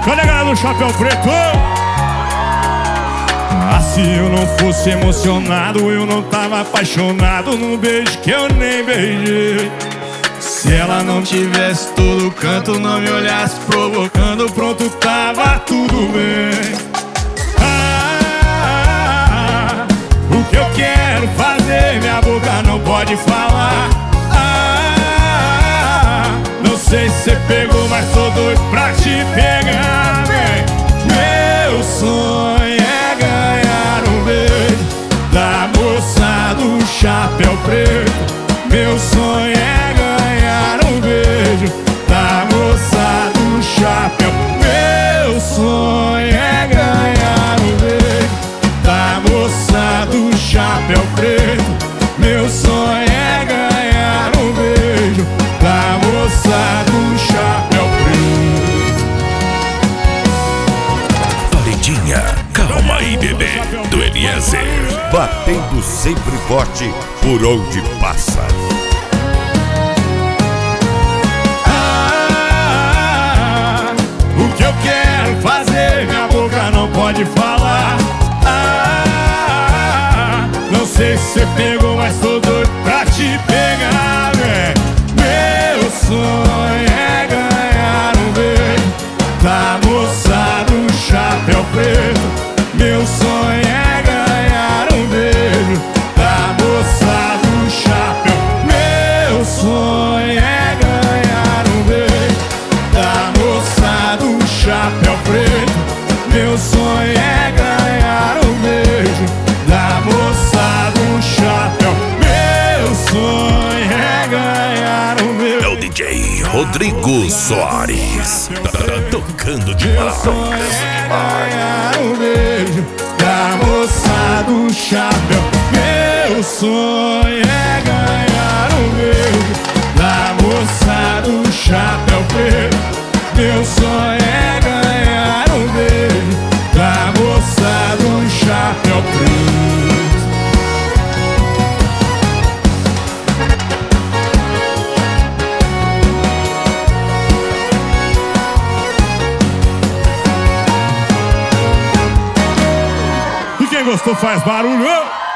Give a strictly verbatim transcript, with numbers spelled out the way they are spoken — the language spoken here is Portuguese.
Cadê a galera do chapéu preto? Ah, se eu não fosse emocionado, eu não tava apaixonado num beijo que eu nem beijei. Se ela não tivesse todo canto, não me olhasse provocando, pronto, tava tudo bem. Ah, o que eu quero fazer, minha boca não pode falar. Ah, não sei se você pegou, mas tô doido pra te pegar, vem. Meu sonho é ganhar um beijo da moça do chapéu preto. Meu sonho é ganhar um beijo da moça do chapéu. Meu sonho é ganhar um beijo da moça do chapéu preto. Meu sonho é ganhar um beijo da moça do chapéu preto. Validinha, calma aí, bebê, do Eliezer. Batendo sempre forte por onde passa. Ah, o que eu quero fazer, minha boca não pode falar. Ah, não sei se você pegou, mas tô doido pra te pegar, véi. Meu sonho é ganhar um beijo da moça do chapéu preto. Meu sonho é ganhar um beijo da moça do chapéu. Meu sonho é ganhar um beijo da moça do chapéu preto. Meu sonho é ganhar um beijo da moça do chapéu. Meu sonho é ganhar um beijo. É o D J Rodrigo Soares. Tá, tá, tá tocando Meu sonho demais. é ganhar um beijo da moça do chapéu. Meu sonho é ganhar um beijo da moça do chapéu preto. Meu sonho é ganhar um beijo da moça do chapéu preto. E quem gostou faz barulho.